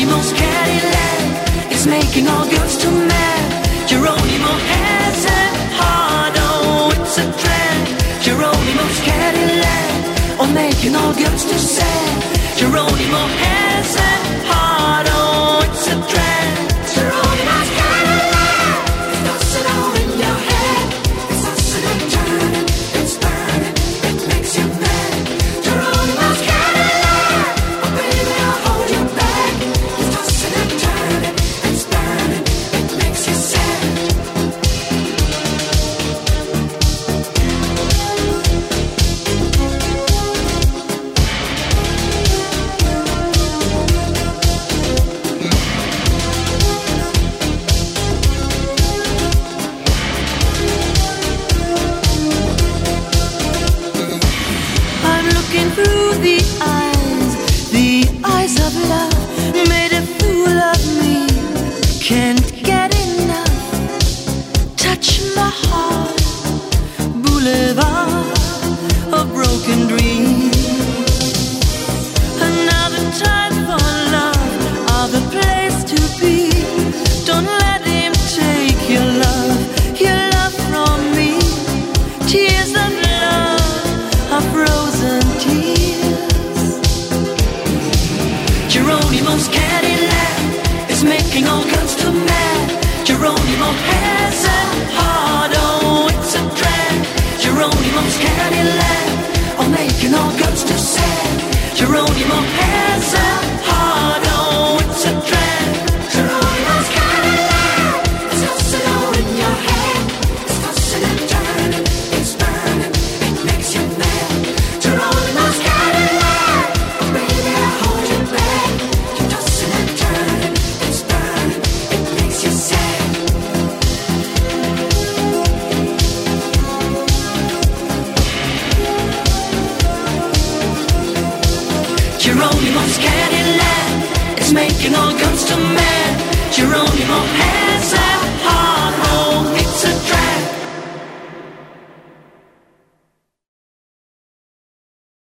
Geronimo's Cadillac is making all girls to mad. Geronimo has a heart, oh, it's a trend. Geronimo's Cadillac, oh, making all girls to sad. Geronimo has a heart, oh, it's a trend. Geronimo's Cadillac, it does it all in your head. It's tossing and turning, it's burning, it makes you mad. Geronimo's Cadillac, oh baby, I'll hold you back. It's tossing and turning, it's burning, it makes you sad. Through the eyes of love, made a fool of me. Can't get enough. Touch my heart, boulevard of broken dreams. Another time for love, other place to be. Don't let him take your love from me. Tears of love are frozen tears. Geronimo's Cadillac is making all girls too mad. Geronimo has a heart, oh, it's a drag. Geronimo's Cadillac, oh, making all girls too sad. Geronimo has a heart, oh, it's a drag. Geronimo's Cadillac, it's tossing all in your head. It's tossing and turning, it's burning, it makes you mad. Geronimo's Cadillac, oh baby, I hold you back. You're tossing and turning, it's burning, it makes you sad. Geronimo's Cadillac, it's making all girls too mad. Geronimo has